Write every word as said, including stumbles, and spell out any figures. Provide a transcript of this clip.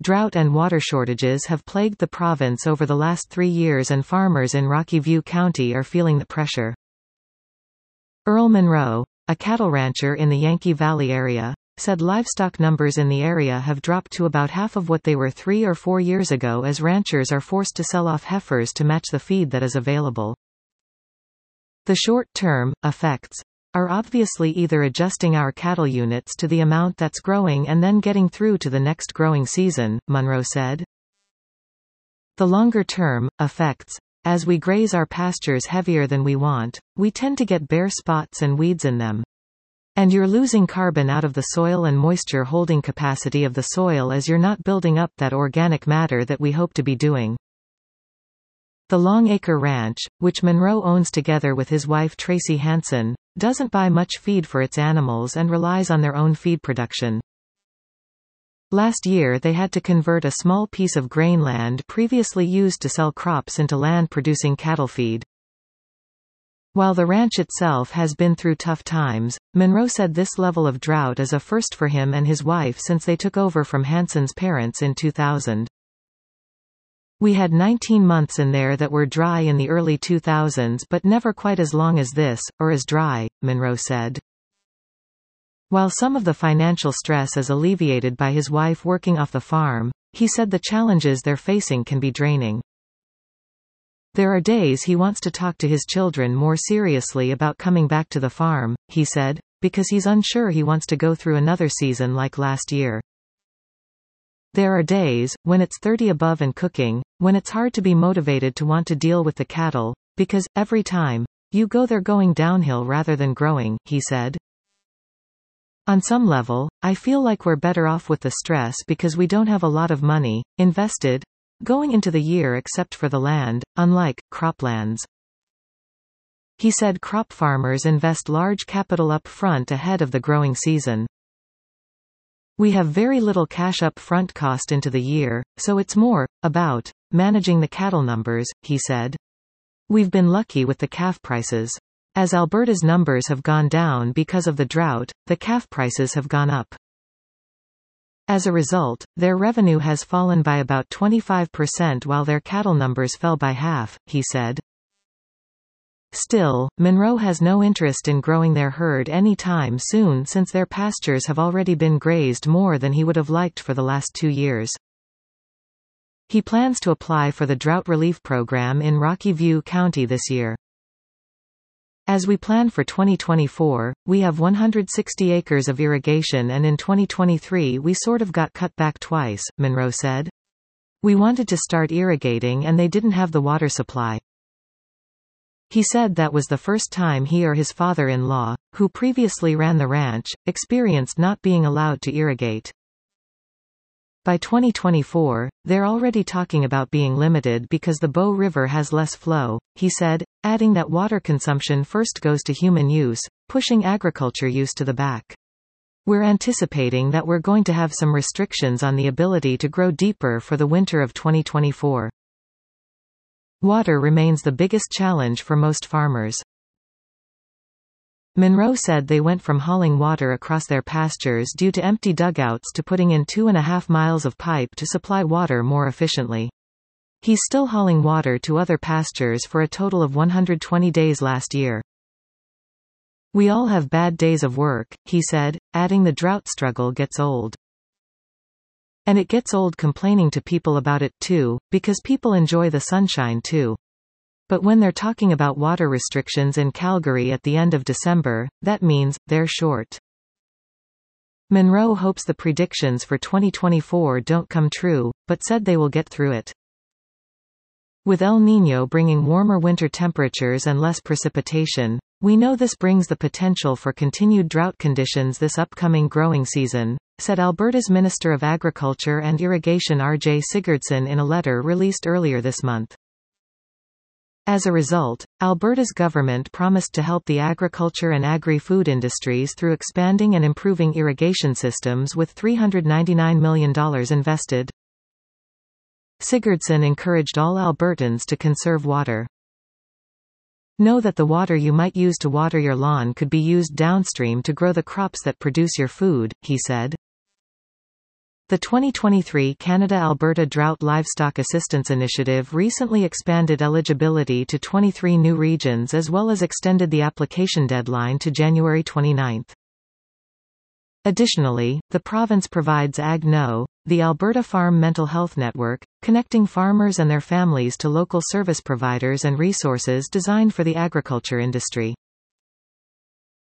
Drought and water shortages have plagued the province over the last three years and farmers in Rocky View County are feeling the pressure. Earl Monroe, a cattle rancher in the Yankee Valley area, said livestock numbers in the area have dropped to about half of what they were three or four years ago as ranchers are forced to sell off heifers to match the feed that is available. The short-term effects are obviously either adjusting our cattle units to the amount that's growing and then getting through to the next growing season, Monroe said. The longer-term effects, as we graze our pastures heavier than we want, we tend to get bare spots and weeds in them. And you're losing carbon out of the soil and moisture holding capacity of the soil as you're not building up that organic matter that we hope to be doing. The Longacre Ranch, which Monroe owns together with his wife Tracy Hansen, doesn't buy much feed for its animals and relies on their own feed production. Last year they had to convert a small piece of grain land previously used to sell crops into land producing cattle feed. While the ranch itself has been through tough times, Monroe said this level of drought is a first for him and his wife since they took over from Hansen's parents in two thousand. We had nineteen months in there that were dry in the early two thousands but never quite as long as this, or as dry, Monroe said. While some of the financial stress is alleviated by his wife working off the farm, he said the challenges they're facing can be draining. There are days he wants to talk to his children more seriously about coming back to the farm, he said, because he's unsure he wants to go through another season like last year. There are days, when it's thirty above and cooking, when it's hard to be motivated to want to deal with the cattle, because, every time you go they're going downhill rather than growing, he said. On some level, I feel like we're better off with the stress because we don't have a lot of money invested going into the year except for the land, unlike croplands. He said crop farmers invest large capital up front ahead of the growing season. We have very little cash up front cost into the year, so it's more about managing the cattle numbers, he said. We've been lucky with the calf prices. As Alberta's numbers have gone down because of the drought, the calf prices have gone up. As a result, their revenue has fallen by about twenty-five percent while their cattle numbers fell by half, he said. Still, Monroe has no interest in growing their herd any time soon since their pastures have already been grazed more than he would have liked for the last two years. He plans to apply for the drought relief program in Rocky View County this year. As we plan for twenty twenty-four, we have one hundred sixty acres of irrigation and in twenty twenty-three we sort of got cut back twice, Monroe said. We wanted to start irrigating and they didn't have the water supply. He said that was the first time he or his father-in-law, who previously ran the ranch, experienced not being allowed to irrigate. By twenty twenty-four, they're already talking about being limited because the Bow River has less flow, he said, adding that water consumption first goes to human use, pushing agriculture use to the back. We're anticipating that we're going to have some restrictions on the ability to grow deeper for the winter of twenty twenty-four. Water remains the biggest challenge for most farmers. Monroe said they went from hauling water across their pastures due to empty dugouts to putting in two and a half miles of pipe to supply water more efficiently. He's still hauling water to other pastures for a total of one hundred twenty days last year. We all have bad days of work, he said, adding the drought struggle gets old. And it gets old complaining to people about it too, because people enjoy the sunshine too. But when they're talking about water restrictions in Calgary at the end of December, that means they're short. Monroe hopes the predictions for twenty twenty-four don't come true, but said they will get through it. With El Niño bringing warmer winter temperatures and less precipitation, we know this brings the potential for continued drought conditions this upcoming growing season, said Alberta's Minister of Agriculture and Irrigation R J Sigurdsson in a letter released earlier this month. As a result, Alberta's government promised to help the agriculture and agri-food industries through expanding and improving irrigation systems with three hundred ninety-nine million dollars invested. Sigurdsson encouraged all Albertans to conserve water. Know that the water you might use to water your lawn could be used downstream to grow the crops that produce your food, he said. The twenty twenty-three Canada-Alberta Drought Livestock Assistance Initiative recently expanded eligibility to twenty-three new regions as well as extended the application deadline to January twenty-ninth. Additionally, the province provides Ag No, the Alberta Farm Mental Health Network, connecting farmers and their families to local service providers and resources designed for the agriculture industry.